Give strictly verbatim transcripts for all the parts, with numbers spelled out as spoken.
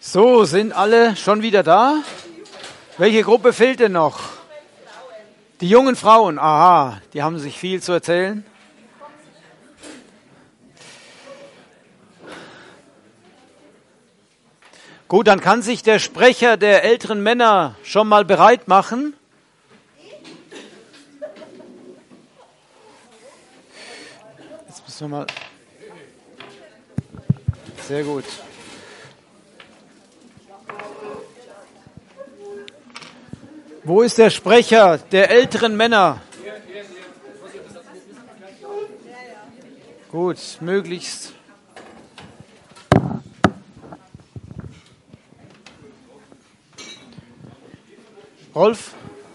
So, sind alle schon wieder da? Welche Gruppe fehlt denn noch? Die jungen Frauen, aha, die haben sich viel zu erzählen. Gut, dann kann sich der Sprecher der älteren Männer schon mal bereit machen. Jetzt müssen wir mal. Sehr gut. Wo ist der Sprecher der älteren Männer? Gut, möglichst. Rolf?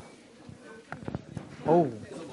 Oh.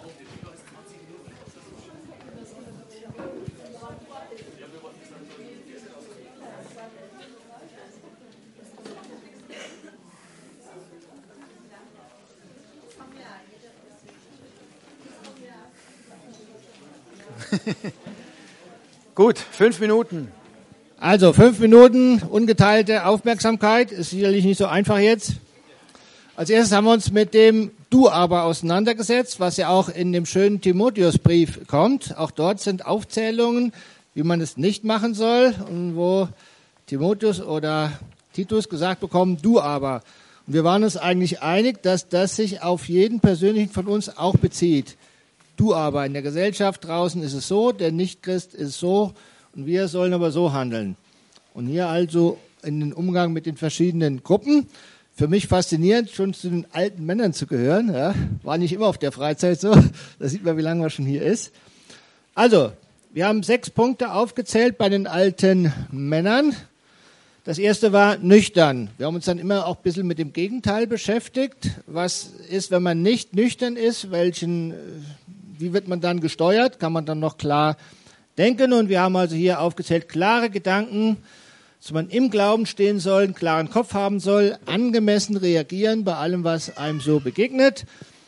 Gut, fünf Minuten. Also fünf Minuten ungeteilte Aufmerksamkeit, ist sicherlich nicht so einfach jetzt. Als erstes haben wir uns mit dem Du aber auseinandergesetzt, was ja auch in dem schönen Timotheusbrief kommt. Auch dort sind Aufzählungen, wie man es nicht machen soll und wo Timotheus oder Titus gesagt bekommen, du aber. Und wir waren uns eigentlich einig, dass das sich auf jeden persönlichen von uns auch bezieht. Du aber, in der Gesellschaft draußen ist es so, der Nichtchrist ist es so und wir sollen aber so handeln. Und hier also in den Umgang mit den verschiedenen Gruppen. Für mich faszinierend, schon zu den alten Männern zu gehören. Ja, war nicht immer auf der Freizeit so. Da sieht man, wie lange man schon hier ist. Also, wir haben sechs Punkte aufgezählt bei den alten Männern. Das erste war nüchtern. Wir haben uns dann immer auch ein bisschen mit dem Gegenteil beschäftigt. Was ist, wenn man nicht nüchtern ist? Welchen, wie wird man dann gesteuert? Kann man dann noch klar denken? Und wir haben also hier aufgezählt, klare Gedanken, dass man im Glauben stehen soll, einen klaren Kopf haben soll, angemessen reagieren bei allem, was einem so begegnet.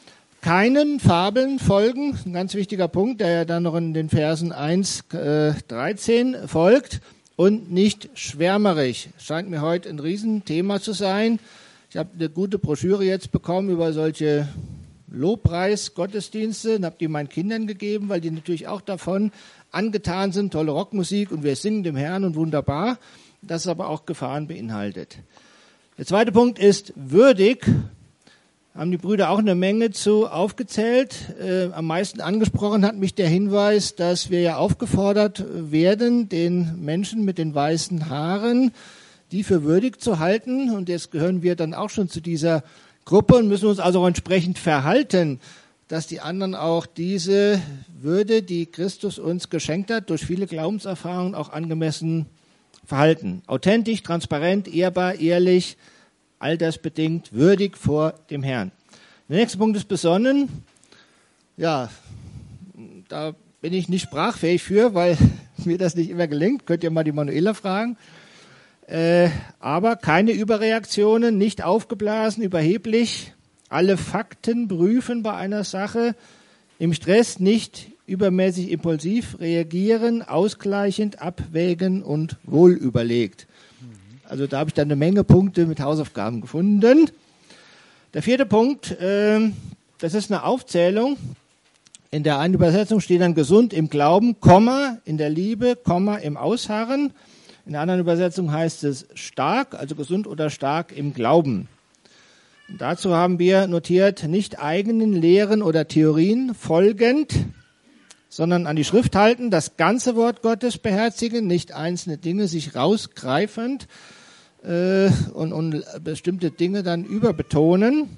Keinen Fabeln folgen, ein ganz wichtiger Punkt, der ja dann noch in den Versen eins, dreizehn folgt. Und nicht schwärmerisch. Scheint mir heute ein Riesenthema zu sein. Ich habe eine gute Broschüre jetzt bekommen über solche Lobpreis-Gottesdienste und habe die meinen Kindern gegeben, weil die natürlich auch davon angetan sind. Tolle Rockmusik und wir singen dem Herrn und wunderbar. Das aber auch Gefahren beinhaltet. Der zweite Punkt ist würdig. Haben die Brüder auch eine Menge zu aufgezählt. Äh, am meisten angesprochen hat mich der Hinweis, dass wir ja aufgefordert werden, den Menschen mit den weißen Haaren, die für würdig zu halten. Und jetzt gehören wir dann auch schon zu dieser Gruppe und müssen uns also auch entsprechend verhalten, dass die anderen auch diese Würde, die Christus uns geschenkt hat, durch viele Glaubenserfahrungen auch angemessen verhalten. Authentisch, transparent, ehrbar, ehrlich, all das bedingt würdig vor dem Herrn. Der nächste Punkt ist besonnen. Ja, da bin ich nicht sprachfähig für, weil mir das nicht immer gelingt. Könnt ihr mal die Manuela fragen. Äh, aber keine Überreaktionen, nicht aufgeblasen, überheblich. Alle Fakten prüfen bei einer Sache. Im Stress nicht übermäßig impulsiv reagieren, ausgleichend, abwägen und wohlüberlegt. Also da habe ich dann eine Menge Punkte mit Hausaufgaben gefunden. Der vierte Punkt, äh, das ist eine Aufzählung. In der einen Übersetzung steht dann gesund im Glauben, Komma, in der Liebe, Komma, im Ausharren. In der anderen Übersetzung heißt es stark, also gesund oder stark im Glauben. Und dazu haben wir notiert, nicht eigenen Lehren oder Theorien folgend, sondern an die Schrift halten, das ganze Wort Gottes beherzigen, nicht einzelne Dinge sich rausgreifend, Und, und bestimmte Dinge dann überbetonen.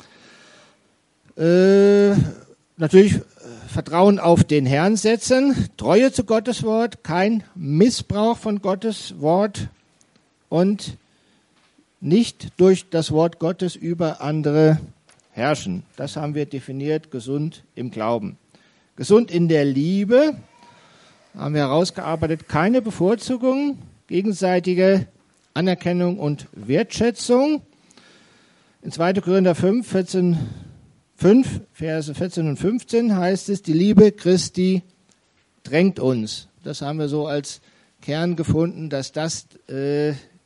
Äh, natürlich Vertrauen auf den Herrn setzen, Treue zu Gottes Wort, kein Missbrauch von Gottes Wort und nicht durch das Wort Gottes über andere herrschen. Das haben wir definiert, gesund im Glauben. Gesund in der Liebe haben wir herausgearbeitet, keine Bevorzugung, gegenseitige Anerkennung und Wertschätzung. In zweiter Korinther fünf, vierzehn, fünf, Verse vierzehn und fünfzehn heißt es, die Liebe Christi drängt uns. Das haben wir so als Kern gefunden, dass das äh,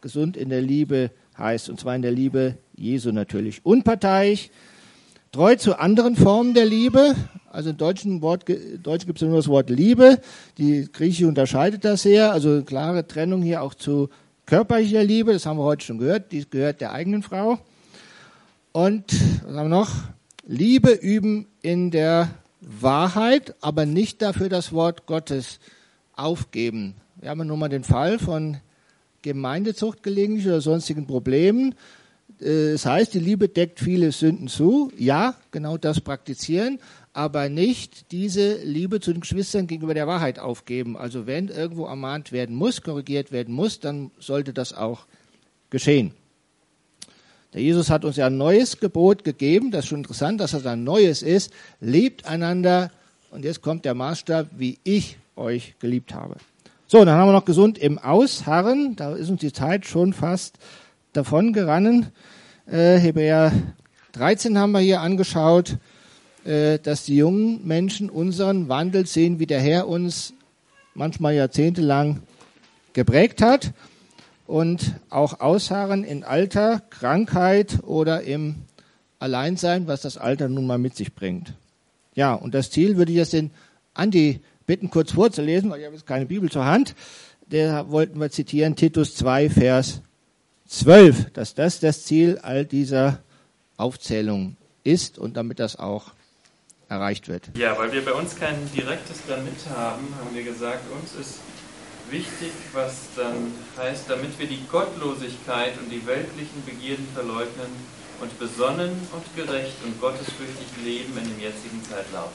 gesund in der Liebe heißt, und zwar in der Liebe Jesu natürlich. Unparteiisch, treu zu anderen Formen der Liebe, also im deutschen Wort, Deutsch gibt es nur das Wort Liebe, die griechische unterscheidet das sehr, also klare Trennung hier auch zu körperlicher Liebe, das haben wir heute schon gehört, die gehört der eigenen Frau. Und was haben wir noch? Liebe üben in der Wahrheit, aber nicht dafür das Wort Gottes aufgeben. Wir haben nun mal den Fall von Gemeindezucht gelegentlich oder sonstigen Problemen. Das heißt, die Liebe deckt viele Sünden zu. Ja, genau das praktizieren, aber nicht diese Liebe zu den Geschwistern gegenüber der Wahrheit aufgeben. Also wenn irgendwo ermahnt werden muss, korrigiert werden muss, dann sollte das auch geschehen. Der Jesus hat uns ja ein neues Gebot gegeben. Das ist schon interessant, dass das ein neues ist. Lebt einander. Und jetzt kommt der Maßstab, wie ich euch geliebt habe. So, dann haben wir noch gesund im Ausharren. Da ist uns die Zeit schon fast davon gerannt. Äh, Hebräer dreizehn haben wir hier angeschaut, äh, dass die jungen Menschen unseren Wandel sehen, wie der Herr uns manchmal jahrzehntelang geprägt hat. Und auch ausharren in Alter, Krankheit oder im Alleinsein, was das Alter nun mal mit sich bringt. Ja, und das Ziel würde ich jetzt den Andi bitten, kurz vorzulesen, weil ich habe jetzt keine Bibel zur Hand. Der wollten wir zitieren, Titus zwei, Vers zwölf, dass das das Ziel all dieser Aufzählung ist und damit das auch erreicht wird. Ja, weil wir bei uns kein direktes damit haben, haben wir gesagt, uns ist wichtig, was dann heißt, damit wir die Gottlosigkeit und die weltlichen Begierden verleugnen und besonnen und gerecht und gottesfürchtig leben in dem jetzigen Zeitlauf.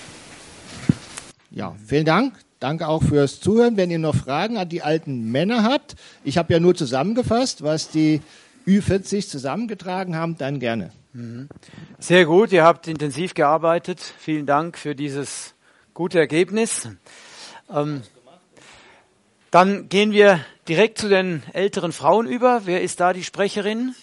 Ja, vielen Dank. Danke auch fürs Zuhören. Wenn ihr noch Fragen an die alten Männer habt, ich habe ja nur zusammengefasst, was die Ü vierzig zusammengetragen haben, dann gerne. Sehr gut, ihr habt intensiv gearbeitet. Vielen Dank für dieses gute Ergebnis. Ähm, Dann gehen wir direkt zu den älteren Frauen über. Wer ist da die Sprecherin?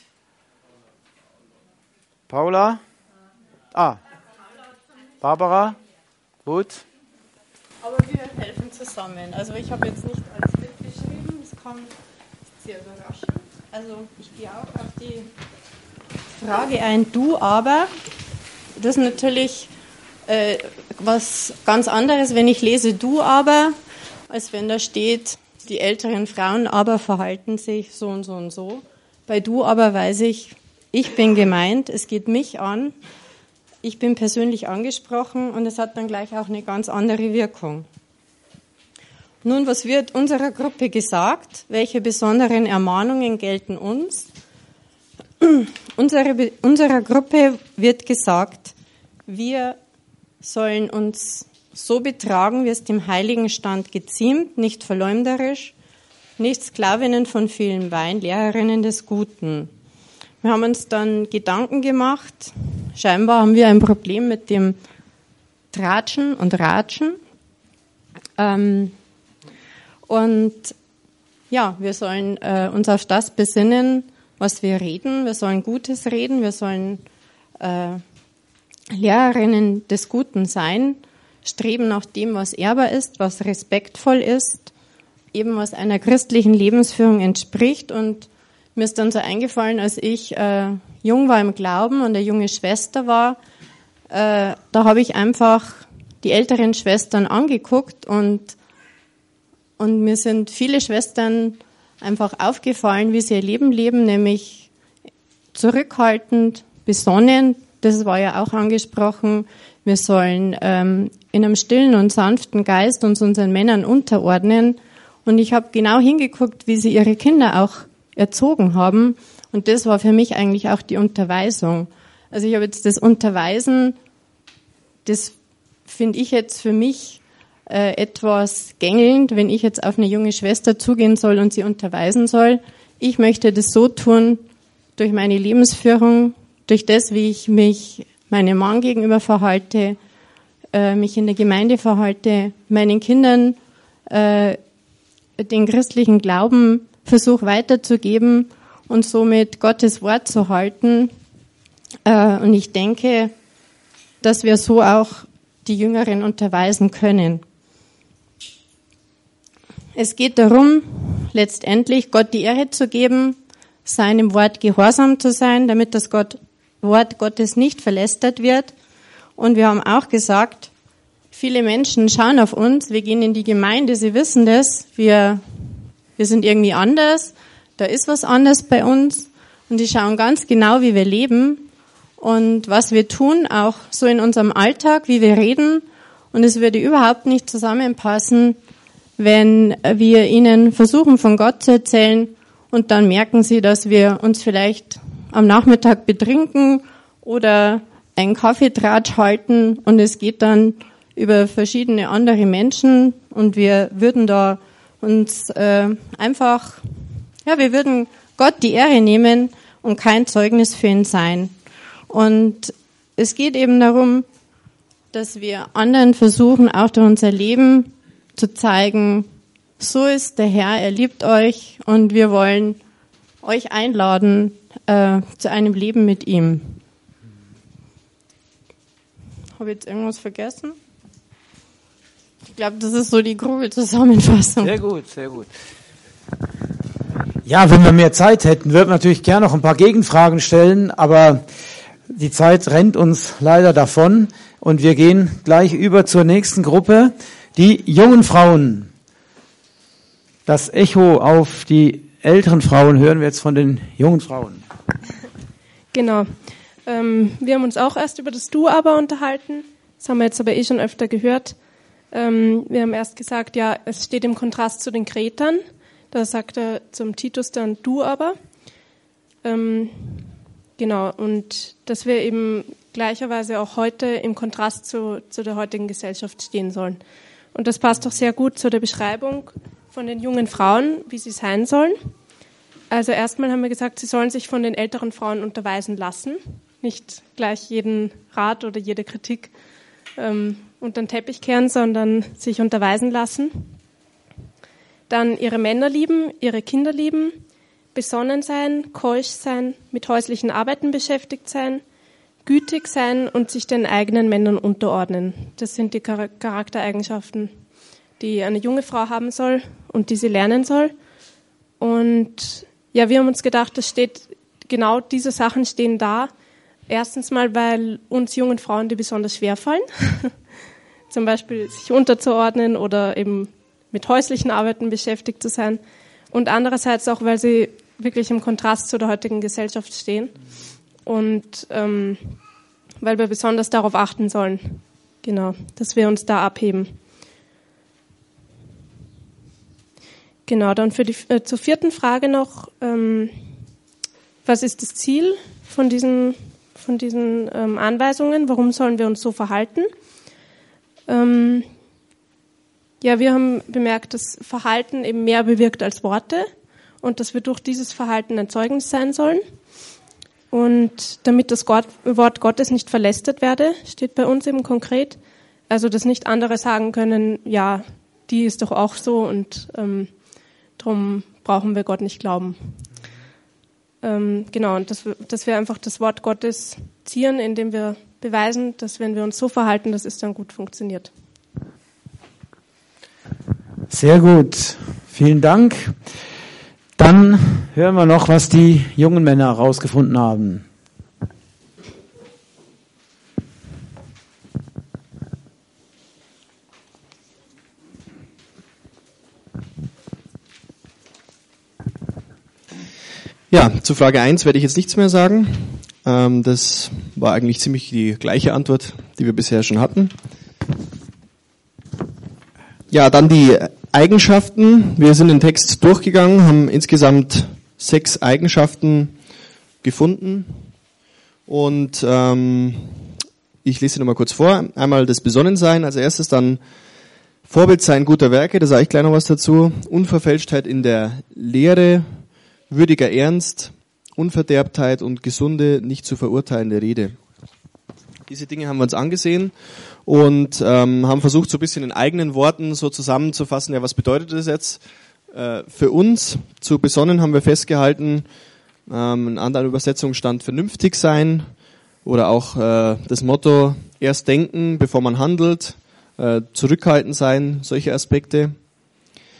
Paula? Ah, Barbara? Gut. Aber wir helfen zusammen. Also ich habe jetzt nicht alles mitgeschrieben, es kam sehr überraschend. Also ich gehe auch auf die Frage ein, du aber. Das ist natürlich äh, was ganz anderes, wenn ich lese du aber, als wenn da steht, die älteren Frauen aber verhalten sich so und so und so. Bei du aber weiß ich, ich bin gemeint, es geht mich an, ich bin persönlich angesprochen und es hat dann gleich auch eine ganz andere Wirkung. Nun, was wird unserer Gruppe gesagt? Welche besonderen Ermahnungen gelten uns? Unsere, unserer Gruppe wird gesagt, wir sollen uns so betragen, wie es dem heiligen Stand geziemt, nicht verleumderisch, nicht Sklavinnen von vielen Wein, Lehrerinnen des Guten. Wir haben uns dann Gedanken gemacht. Scheinbar haben wir ein Problem mit dem Tratschen und Ratschen. Ähm, und ja, wir sollen äh, uns auf das besinnen, was wir reden. Wir sollen Gutes reden, wir sollen äh, Lehrerinnen des Guten sein, streben nach dem, was ehrbar ist, was respektvoll ist, eben was einer christlichen Lebensführung entspricht. Und mir ist dann so eingefallen, als ich äh, jung war im Glauben und eine junge Schwester war, äh, da habe ich einfach die älteren Schwestern angeguckt und, und mir sind viele Schwestern einfach aufgefallen, wie sie ihr Leben leben, nämlich zurückhaltend, besonnen. Das war ja auch angesprochen. Wir sollen ähm, in einem stillen und sanften Geist uns unseren Männern unterordnen. Und ich habe genau hingeguckt, wie sie ihre Kinder auch erzogen haben. Und das war für mich eigentlich auch die Unterweisung. Also ich habe jetzt das Unterweisen, das finde ich jetzt für mich äh, etwas gängelnd, wenn ich jetzt auf eine junge Schwester zugehen soll und sie unterweisen soll. Ich möchte das so tun, durch meine Lebensführung, durch das, wie ich mich meinem Mann gegenüber verhalte, äh, mich in der Gemeinde verhalte, meinen Kindern äh, den christlichen Glauben versuche weiterzugeben und somit Gottes Wort zu halten. Äh, und ich denke, dass wir so auch die Jüngeren unterweisen können. es geht darum, letztendlich Gott die Ehre zu geben, seinem Wort gehorsam zu sein, damit das Gott, Wort Gottes nicht verlästert wird. Und wir haben auch gesagt, viele Menschen schauen auf uns, wir gehen in die Gemeinde, sie wissen das, wir, wir sind irgendwie anders, da ist was anderes bei uns und die schauen ganz genau, wie wir leben und was wir tun, auch so in unserem Alltag, wie wir reden. Und es würde überhaupt nicht zusammenpassen, wenn wir ihnen versuchen, von Gott zu erzählen und dann merken sie, dass wir uns vielleicht am Nachmittag betrinken oder einen Kaffeetratsch halten und es geht dann über verschiedene andere Menschen und wir würden da uns äh, einfach, ja, wir würden Gott die Ehre nehmen und kein Zeugnis für ihn sein. Und es geht eben darum, dass wir anderen versuchen, auch durch unser Leben zu zeigen, so ist der Herr, er liebt euch und wir wollen euch einladen äh, zu einem Leben mit ihm. Habe ich jetzt irgendwas vergessen? Ich glaube, das ist so die grobe Zusammenfassung. Sehr gut, sehr gut. Ja, wenn wir mehr Zeit hätten, würden wir natürlich gerne noch ein paar Gegenfragen stellen, aber die Zeit rennt uns leider davon und wir gehen gleich über zur nächsten Gruppe, die jungen Frauen. Das Echo auf die älteren Frauen hören wir jetzt von den jungen Frauen. Genau. Ähm, wir haben uns auch erst über das Du aber unterhalten. Das haben wir jetzt aber eh schon öfter gehört. Ähm, wir haben erst gesagt, ja, es steht im Kontrast zu den Kretern. Da sagt er zum Titus dann Du aber. Ähm, genau. Und dass wir eben gleicherweise auch heute im Kontrast zu, zu der heutigen Gesellschaft stehen sollen. Und das passt doch sehr gut zu der Beschreibung von den jungen Frauen, wie sie sein sollen. Also erstmal haben wir gesagt, sie sollen sich von den älteren Frauen unterweisen lassen, nicht gleich jeden Rat oder jede Kritik ähm, unter den Teppich kehren, sondern sich unterweisen lassen. Dann ihre Männer lieben, ihre Kinder lieben, besonnen sein, keusch sein, mit häuslichen Arbeiten beschäftigt sein, gütig sein und sich den eigenen Männern unterordnen. Das sind die Charaktereigenschaften, die eine junge Frau haben soll und die sie lernen soll. Und ja, wir haben uns gedacht, das steht, genau diese Sachen stehen da. Erstens mal, weil uns jungen Frauen die besonders schwer fallen. Zum Beispiel sich unterzuordnen oder eben mit häuslichen Arbeiten beschäftigt zu sein. Und andererseits auch, weil sie wirklich im Kontrast zu der heutigen Gesellschaft stehen. Und ähm, weil wir besonders darauf achten sollen, genau, dass wir uns da abheben. Genau, dann für die, äh, zur vierten Frage noch, ähm, was ist das Ziel von diesen, von diesen ähm, Anweisungen? Warum sollen wir uns so verhalten? Ähm, ja, wir haben bemerkt, dass Verhalten eben mehr bewirkt als Worte und dass wir durch dieses Verhalten ein Zeugnis sein sollen. Und damit das Gott, Wort Gottes nicht verlästert werde, steht bei uns eben konkret, also dass nicht andere sagen können, ja, die ist doch auch so und ähm, darum brauchen wir Gott nicht glauben. Ähm, genau, und dass wir, dass wir einfach das Wort Gottes zieren, indem wir beweisen, dass wenn wir uns so verhalten, dass es dann gut funktioniert. Sehr gut, vielen Dank. Dann hören wir noch, was die jungen Männer herausgefunden haben. Ja, zu Frage eins werde ich jetzt nichts mehr sagen. Ähm, das war eigentlich ziemlich die gleiche Antwort, die wir bisher schon hatten. Ja, dann die Eigenschaften. Wir sind den Text durchgegangen, haben insgesamt sechs Eigenschaften gefunden. Und ähm, ich lese sie nochmal kurz vor. Einmal das Besonnensein als erstes, dann Vorbildsein guter Werke, da sage ich gleich noch was dazu. Unverfälschtheit in der Lehre, würdiger Ernst, Unverderbtheit und gesunde, nicht zu verurteilende Rede. Diese Dinge haben wir uns angesehen und ähm, haben versucht, so ein bisschen in eigenen Worten so zusammenzufassen, ja, was bedeutet das jetzt äh, für uns? Zu besonnen haben wir festgehalten, ähm, in anderen Übersetzungen stand vernünftig sein oder auch äh, das Motto, erst denken, bevor man handelt, äh, zurückhaltend sein, solche Aspekte.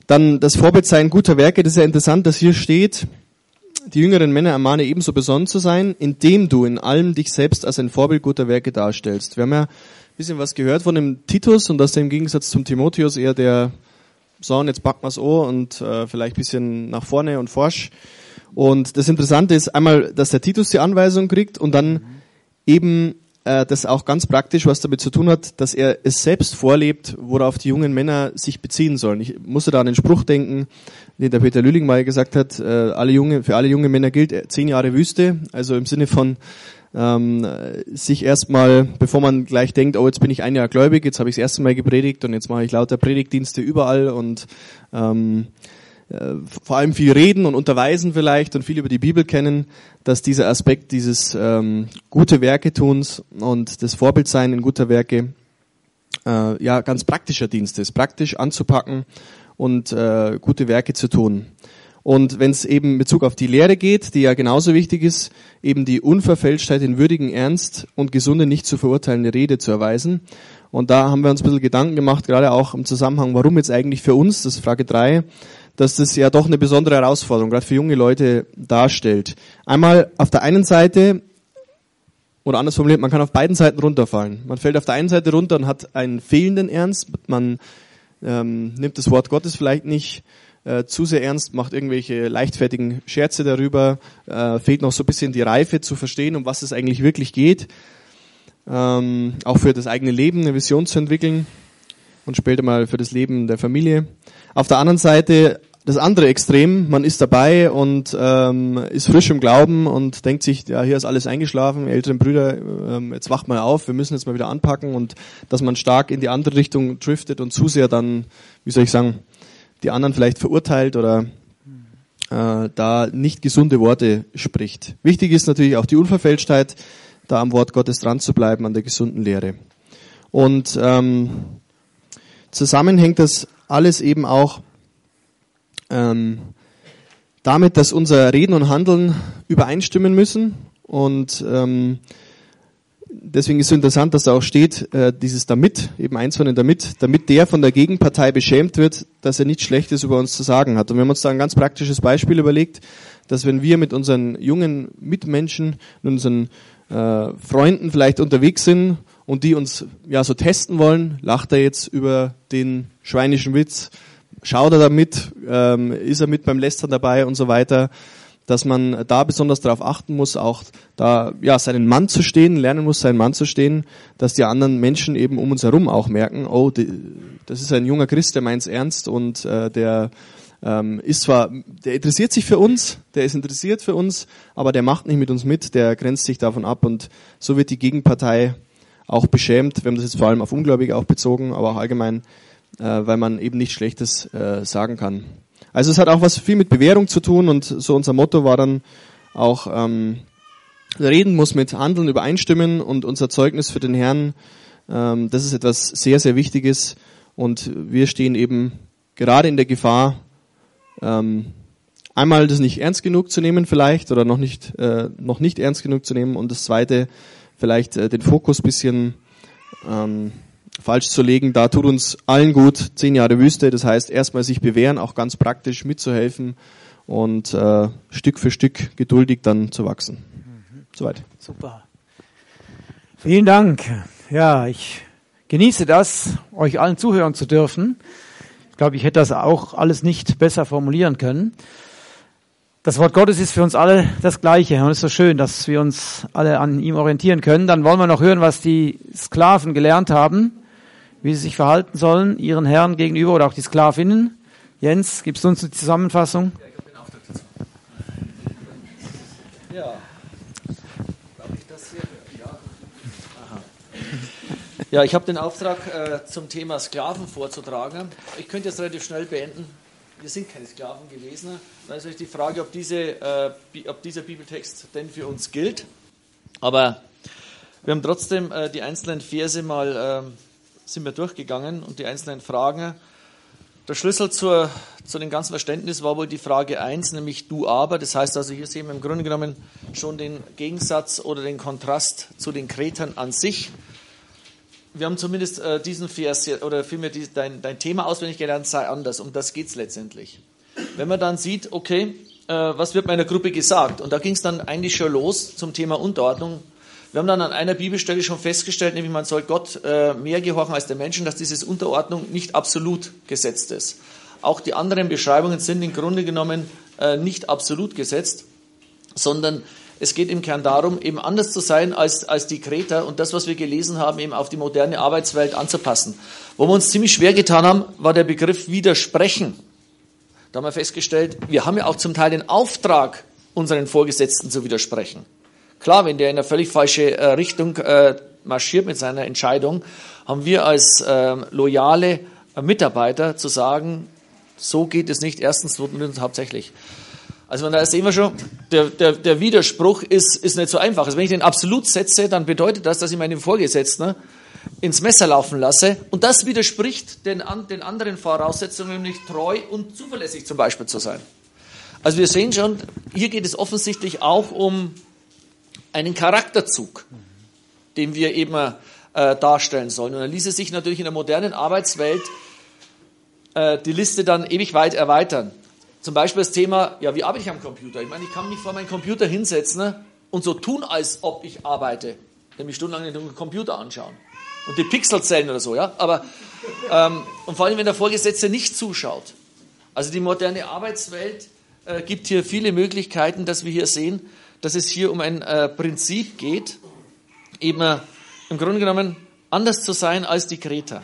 Dann das Vorbildsein guter Werke, das ist ja interessant, dass hier steht, die jüngeren Männer ermahne ebenso besonnen zu sein, indem du in allem dich selbst als ein Vorbild guter Werke darstellst. Wir haben ja ein bisschen was gehört von dem Titus und dass er im Gegensatz zum Timotheus eher der, so, und jetzt packen wir's an und äh, vielleicht ein bisschen nach vorne und forsch. Und das Interessante ist einmal, dass der Titus die Anweisung kriegt und dann eben äh, das auch ganz praktisch, was damit zu tun hat, dass er es selbst vorlebt, worauf die jungen Männer sich beziehen sollen. Ich musste da an den Spruch denken, den der Peter Lühling mal gesagt hat, äh, alle junge, für alle junge Männer gilt äh, zehn Jahre Wüste, also im Sinne von ähm, sich erstmal, bevor man gleich denkt, oh, jetzt bin ich ein Jahr gläubig, jetzt habe ich das erste Mal gepredigt und jetzt mache ich lauter Predigtdienste überall und ähm, äh, vor allem viel reden und unterweisen vielleicht und viel über die Bibel kennen, dass dieser Aspekt dieses ähm, gute Werke tuns und das Vorbildsein in guter Werke äh, ja ganz praktischer Dienst ist, praktisch anzupacken und äh, gute Werke zu tun. Und wenn es eben in Bezug auf die Lehre geht, die ja genauso wichtig ist, eben die Unverfälschtheit in würdigen Ernst und gesunde, nicht zu verurteilende Rede zu erweisen. Und da haben wir uns ein bisschen Gedanken gemacht, gerade auch im Zusammenhang, warum jetzt eigentlich für uns, das ist Frage drei, dass das ja doch eine besondere Herausforderung, gerade für junge Leute, darstellt. Einmal auf der einen Seite, oder anders formuliert, man kann auf beiden Seiten runterfallen. Man fällt auf der einen Seite runter und hat einen fehlenden Ernst, man ähm, nimmt das Wort Gottes vielleicht nicht Äh, zu sehr ernst, macht irgendwelche leichtfertigen Scherze darüber, äh, fehlt noch so ein bisschen die Reife zu verstehen, um was es eigentlich wirklich geht, ähm, auch für das eigene Leben eine Vision zu entwickeln und später mal für das Leben der Familie. Auf der anderen Seite das andere Extrem, man ist dabei und ähm, ist frisch im Glauben und denkt sich, ja, hier ist alles eingeschlafen, älteren Brüder, ähm, jetzt wacht mal auf, wir müssen jetzt mal wieder anpacken und dass man stark in die andere Richtung driftet und zu sehr dann, wie soll ich sagen, die anderen vielleicht verurteilt oder äh, da nicht gesunde Worte spricht. Wichtig ist natürlich auch die Unverfälschtheit, da am Wort Gottes dran zu bleiben, an der gesunden Lehre. Und ähm, zusammen hängt das alles eben auch ähm, damit, dass unser Reden und Handeln übereinstimmen müssen und ähm, deswegen ist es so interessant, dass da auch steht, äh, dieses damit, eben eins von den damit, damit der von der Gegenpartei beschämt wird, dass er nichts Schlechtes über uns zu sagen hat. Und wir haben uns da ein ganz praktisches Beispiel überlegt, dass wenn wir mit unseren jungen Mitmenschen, mit unseren äh, Freunden vielleicht unterwegs sind und die uns ja so testen wollen, lacht er jetzt über den schweinischen Witz, schaut er da mit, ähm, ist er mit beim Lästern dabei und so weiter, dass man da besonders darauf achten muss, auch da ja seinen Mann zu stehen, lernen muss, seinen Mann zu stehen, dass die anderen Menschen eben um uns herum auch merken, oh, die, das ist ein junger Christ, der meint's ernst und äh, der ähm, ist zwar, der interessiert sich für uns, der ist interessiert für uns, aber der macht nicht mit uns mit, der grenzt sich davon ab und so wird die Gegenpartei auch beschämt. Wir haben das jetzt vor allem auf Ungläubige auch bezogen, aber auch allgemein, äh, weil man eben nichts Schlechtes äh, sagen kann. Also es hat auch was viel mit Bewährung zu tun und so unser Motto war dann auch, ähm, Reden muss mit Handeln übereinstimmen und unser Zeugnis für den Herrn, ähm, das ist etwas sehr, sehr Wichtiges und wir stehen eben gerade in der Gefahr, ähm, einmal das nicht ernst genug zu nehmen vielleicht oder noch nicht, äh, noch nicht ernst genug zu nehmen und das zweite vielleicht äh, den Fokus bisschen ähm, falsch zu legen, da tut uns allen gut, zehn Jahre Wüste, das heißt erstmal sich bewähren, auch ganz praktisch mitzuhelfen und äh, Stück für Stück geduldig dann zu wachsen. Mhm. Soweit. Super. Vielen Dank. Ja, ich genieße das, euch allen zuhören zu dürfen. Ich glaube, ich hätte das auch alles nicht besser formulieren können. Das Wort Gottes ist für uns alle das Gleiche und es ist so schön, dass wir uns alle an ihm orientieren können. Dann wollen wir noch hören, was die Sklaven gelernt haben, wie sie sich verhalten sollen, ihren Herren gegenüber oder auch die Sklavinnen. Jens, gibst du uns die Zusammenfassung? Ja, ich habe den Auftrag dazu. Ja. Glaube ich das hier? Ja. Aha. Ja, ich habe den Auftrag äh, zum Thema Sklaven vorzutragen. Ich könnte jetzt relativ schnell beenden. Wir sind keine Sklaven gewesen. Da ist natürlich die Frage, ob, diese, äh, ob dieser Bibeltext denn für uns gilt. Aber wir haben trotzdem äh, die einzelnen Verse mal... Äh, sind wir durchgegangen und die einzelnen Fragen. Der Schlüssel zur, zu dem ganzen Verständnis war wohl die Frage eins, nämlich du aber. Das heißt also, hier sehen wir im Grunde genommen schon den Gegensatz oder den Kontrast zu den Kretern an sich. wir haben zumindest äh, diesen Vers hier, oder vielmehr die, dein, dein Thema auswendig gelernt, sei anders. Um das geht es letztendlich. Wenn man dann sieht, okay, äh, was wird meiner Gruppe gesagt? Und da ging es dann eigentlich schon los zum Thema Unterordnung. Wir haben dann an einer Bibelstelle schon festgestellt, nämlich man soll Gott äh, mehr gehorchen als der Menschen, dass diese Unterordnung nicht absolut gesetzt ist. Auch die anderen Beschreibungen sind im Grunde genommen äh, nicht absolut gesetzt, sondern es geht im Kern darum, eben anders zu sein als, als die Kreter und das, was wir gelesen haben, eben auf die moderne Arbeitswelt anzupassen. Wo wir uns ziemlich schwer getan haben, war der Begriff widersprechen. Da haben wir festgestellt, wir haben ja auch zum Teil den Auftrag, unseren Vorgesetzten zu widersprechen. Klar, wenn der in eine völlig falsche äh, Richtung äh, marschiert mit seiner Entscheidung, haben wir als äh, loyale äh, Mitarbeiter zu sagen, so geht es nicht, erstens, zweitens und hauptsächlich. Also da sehen wir schon, der, der, der Widerspruch ist, ist nicht so einfach. Also wenn ich den absolut setze, dann bedeutet das, dass ich meinen Vorgesetzten ins Messer laufen lasse. Und das widerspricht den, den anderen Voraussetzungen, nämlich treu und zuverlässig zum Beispiel zu sein. Also wir sehen schon, hier geht es offensichtlich auch um einen Charakterzug, den wir eben äh, darstellen sollen. Und dann ließe sich natürlich in der modernen Arbeitswelt äh, die Liste dann ewig weit erweitern. Zum Beispiel das Thema, ja, wie arbeite ich am Computer? Ich meine, ich kann mich vor meinen Computer hinsetzen, ne, und so tun, als ob ich arbeite. Nämlich stundenlang den Computer anschauen. Und die Pixel zählen oder so, ja. Aber, ähm, und vor allem, wenn der Vorgesetzte nicht zuschaut. Also die moderne Arbeitswelt äh, gibt hier viele Möglichkeiten, dass wir hier sehen, dass es hier um ein äh, Prinzip geht, eben äh, im Grunde genommen anders zu sein als die Kreter.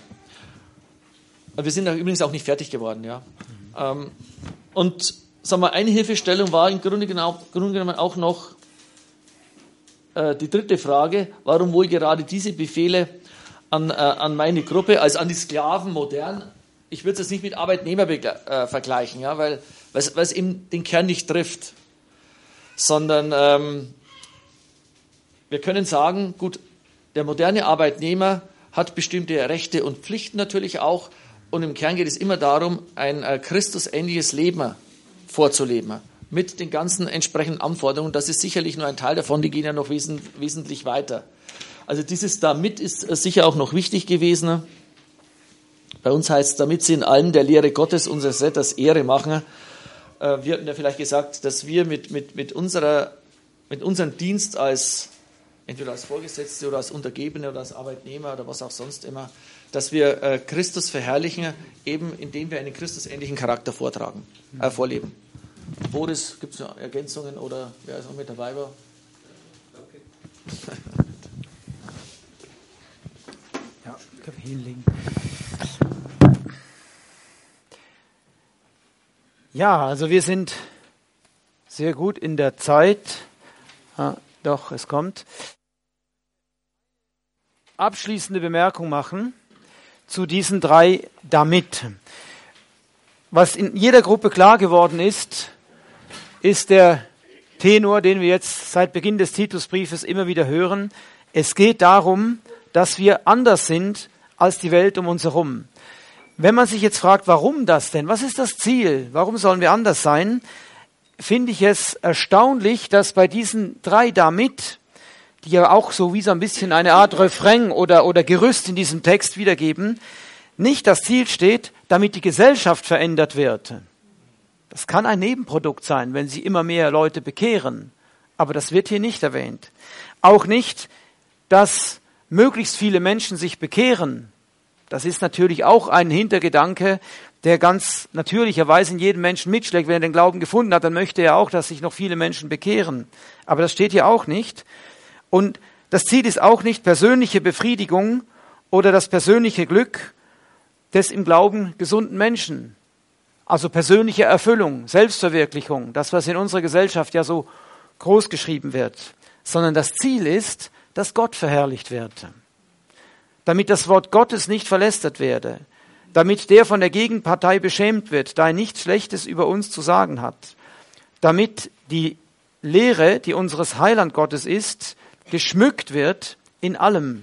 Wir sind übrigens auch nicht fertig geworden, ja. Ähm, Und sagen wir, eine Hilfestellung war im Grunde, genau, Grunde genommen auch noch äh, die dritte Frage, warum wohl gerade diese Befehle an, äh, an meine Gruppe, also an die Sklaven modern? Ich würde es jetzt nicht mit Arbeitnehmer äh, vergleichen, ja, weil es eben den Kern nicht trifft, sondern ähm, wir können sagen, gut, der moderne Arbeitnehmer hat bestimmte Rechte und Pflichten natürlich auch. Und im Kern geht es immer darum, ein äh, christusähnliches Leben vorzuleben, mit den ganzen entsprechenden Anforderungen. Das ist sicherlich nur ein Teil davon, die gehen ja noch wesen, wesentlich weiter. Also dieses damit ist äh, sicher auch noch wichtig gewesen. Bei uns heißt es, damit sie in allem der Lehre Gottes, unseres Retters, Ehre machen. Äh, wir hatten ja vielleicht gesagt, dass wir mit, mit, mit, unserer, mit unserem Dienst als, entweder als Vorgesetzte oder als Untergebene oder als Arbeitnehmer oder was auch sonst immer, dass wir äh, Christus verherrlichen, eben indem wir einen christusähnlichen Charakter vortragen, äh, vorleben. Boris, gibt es noch Ergänzungen oder wer ist noch mit dabei war? Okay. Ja, ich kann hinlegen. Ja, also wir sind sehr gut in der Zeit. Ah, doch, es kommt. Abschließende Bemerkung machen zu diesen drei damit. Was in jeder Gruppe klar geworden ist, ist der Tenor, den wir jetzt seit Beginn des Titusbriefes immer wieder hören. Es geht darum, dass wir anders sind als die Welt um uns herum. Wenn man sich jetzt fragt, warum das denn? Was ist das Ziel? Warum sollen wir anders sein? Finde ich es erstaunlich, dass bei diesen drei damit, die ja auch so wie so ein bisschen eine Art Refrain oder, oder Gerüst in diesem Text wiedergeben, nicht das Ziel steht, damit die Gesellschaft verändert wird. Das kann ein Nebenprodukt sein, wenn sie immer mehr Leute bekehren. Aber das wird hier nicht erwähnt. Auch nicht, dass möglichst viele Menschen sich bekehren. Das ist natürlich auch ein Hintergedanke, der ganz natürlicherweise in jedem Menschen mitschlägt. Wenn er den Glauben gefunden hat, dann möchte er auch, dass sich noch viele Menschen bekehren. Aber das steht hier auch nicht. Und das Ziel ist auch nicht persönliche Befriedigung oder das persönliche Glück des im Glauben gesunden Menschen. Also persönliche Erfüllung, Selbstverwirklichung, das, was in unserer Gesellschaft ja so groß geschrieben wird. Sondern das Ziel ist, dass Gott verherrlicht wird. Damit das Wort Gottes nicht verlästert werde. Damit der von der Gegenpartei beschämt wird, da er nichts Schlechtes über uns zu sagen hat. Damit die Lehre, die unseres Heiland Gottes ist, geschmückt wird in allem.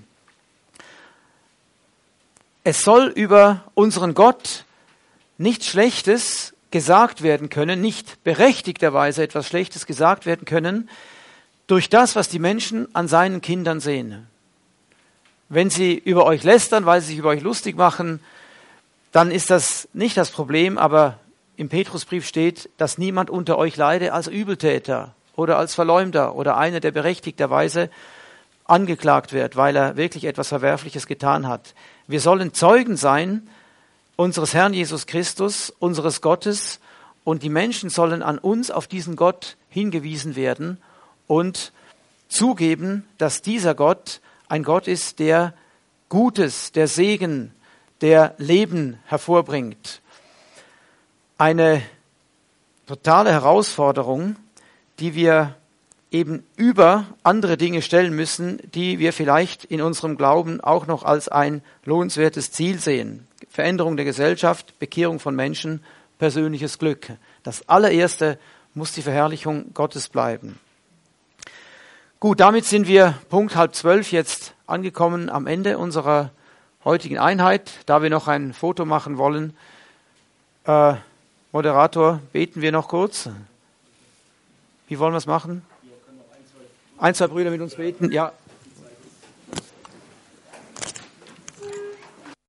Es soll über unseren Gott nichts Schlechtes gesagt werden können, nicht berechtigterweise etwas Schlechtes gesagt werden können, durch das, was die Menschen an seinen Kindern sehen. Wenn sie über euch lästern, weil sie sich über euch lustig machen, dann ist das nicht das Problem, aber im Petrusbrief steht, dass niemand unter euch leide als Übeltäter oder als Verleumder oder einer, der berechtigterweise angeklagt wird, weil er wirklich etwas Verwerfliches getan hat. Wir sollen Zeugen sein unseres Herrn Jesus Christus, unseres Gottes, und die Menschen sollen an uns auf diesen Gott hingewiesen werden und zugeben, dass dieser Gott ein Gott ist, der Gutes, der Segen, der Leben hervorbringt. Eine totale Herausforderung, die wir eben über andere Dinge stellen müssen, die wir vielleicht in unserem Glauben auch noch als ein lohnenswertes Ziel sehen. Veränderung der Gesellschaft, Bekehrung von Menschen, persönliches Glück. Das allererste muss die Verherrlichung Gottes bleiben. Gut, damit sind wir Punkt halb zwölf jetzt angekommen am Ende unserer heutigen Einheit. Da wir noch ein Foto machen wollen, äh, Moderator, beten wir noch kurz. Wie wollen wir es machen? Ein, zwei Brüder mit uns beten. Ja.